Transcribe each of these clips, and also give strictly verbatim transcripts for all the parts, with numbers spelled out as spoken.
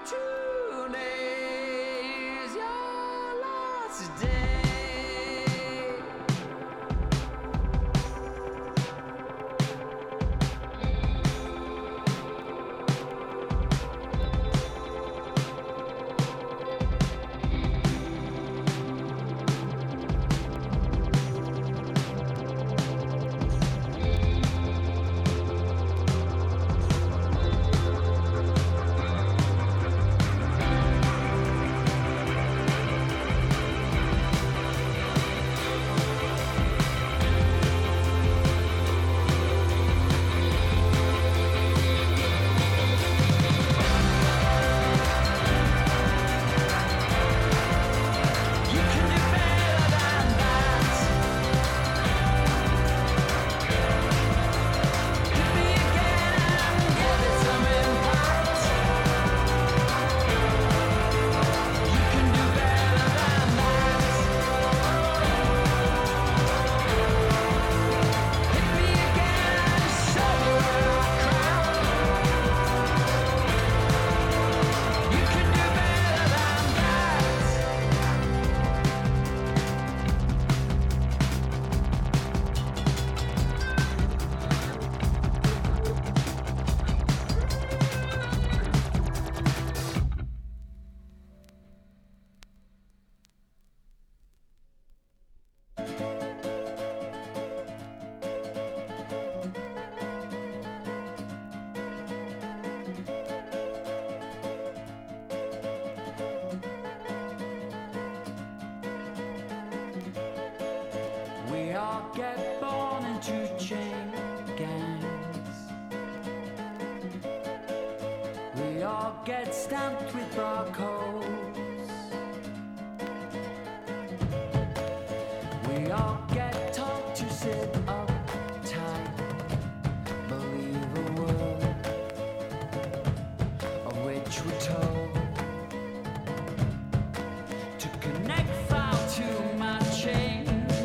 today's your last day. We all get born into chain gangs. We all get stamped with barcodes. We all get taught to sit uptight, believe a word of which we're told. To connect file to my chain.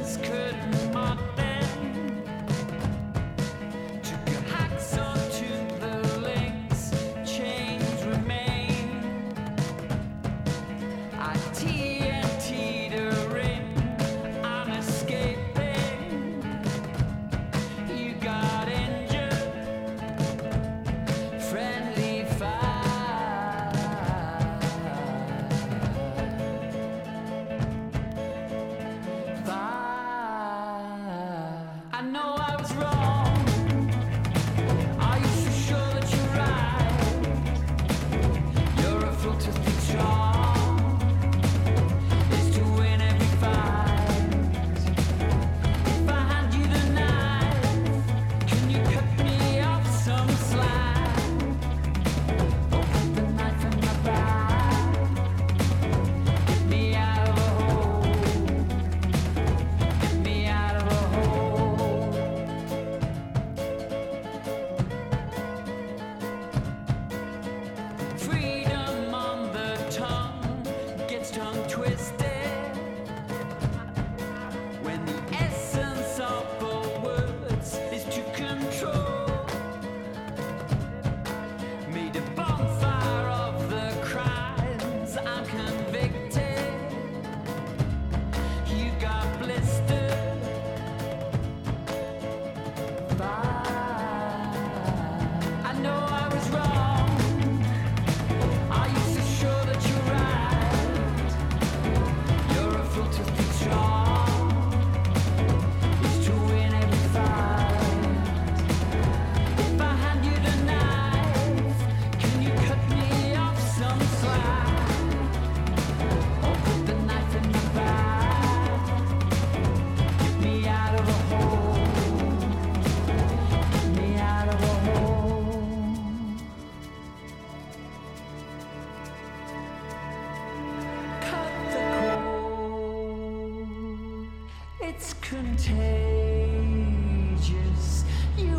Contagious, you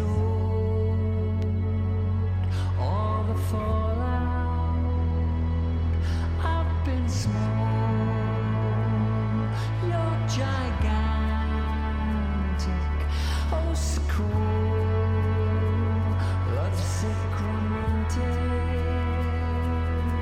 absorb all the fallout. I've been small, you're gigantic, oh so cool, lovesick romantic.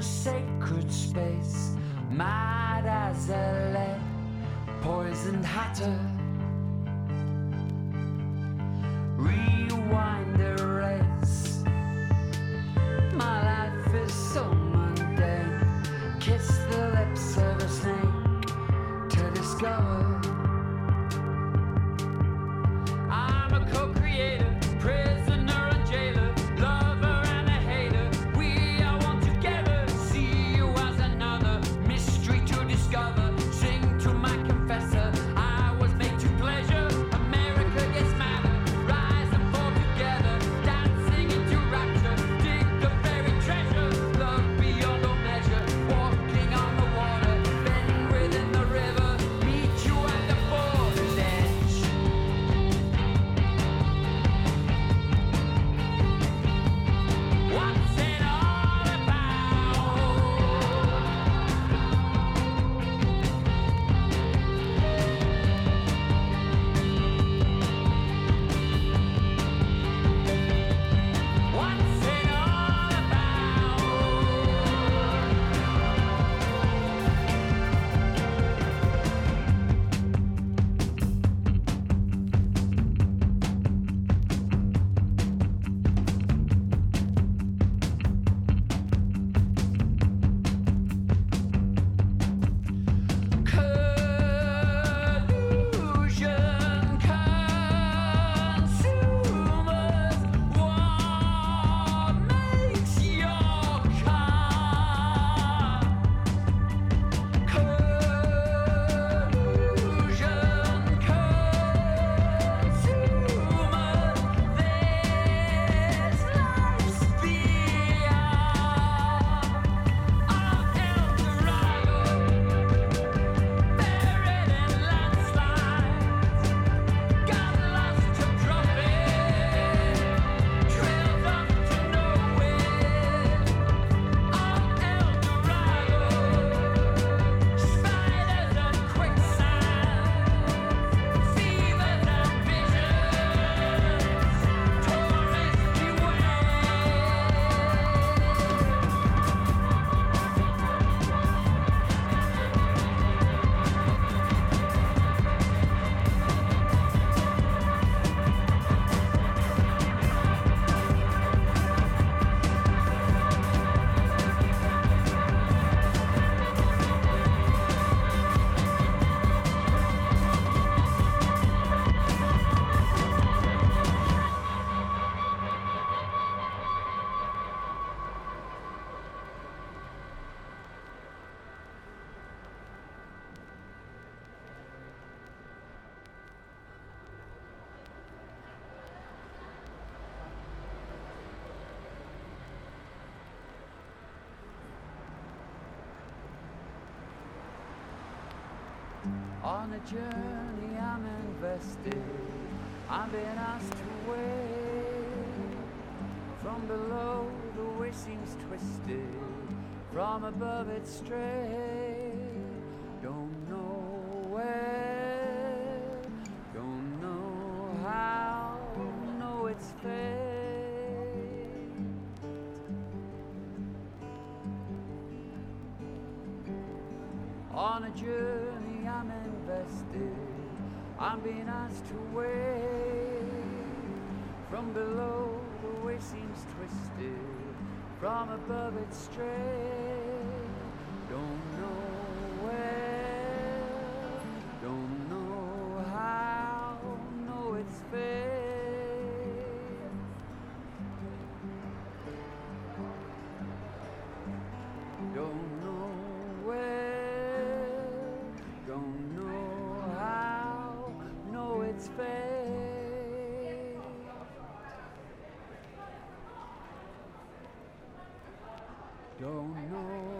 sacred space, mad as a lead, poisoned hatter. Rewind the race. My life is so mundane. Kiss the lips of a snake to discover. I'm a co-creator, prisoner and jailer, lover and a hater. We are one together. See you as another mystery to discover. Sing to my confessor. I was made to pleasure. America gets madder. Rise and fall together. Dancing into rapture. Dig the buried treasure. Love beyond all measure. Walking on the water. Bend within the river. Meet you at the border's edge. What's it all about? What's it all about? Collusion, consumers, what makes your car? Collusion, consumers, this life's beyond of El Dorado. Buried in landslides, got lost to drop it, trailed off to nowhere. Of El Dorado, spiders and quicksand, fevers and visions, tourist beware. On a journey I'm invested. I've been asked to wait. From below the way seems twisted. From above it's straight. Don't know where. Don't know how. Know it's fate. On a journey I'm invested. I'm being asked to wait. From below the way seems twisted. From above it's straight. Don't know where. Don't know how. Know it's fate. Don't know where. Don't know how. Know it's fate. Don't know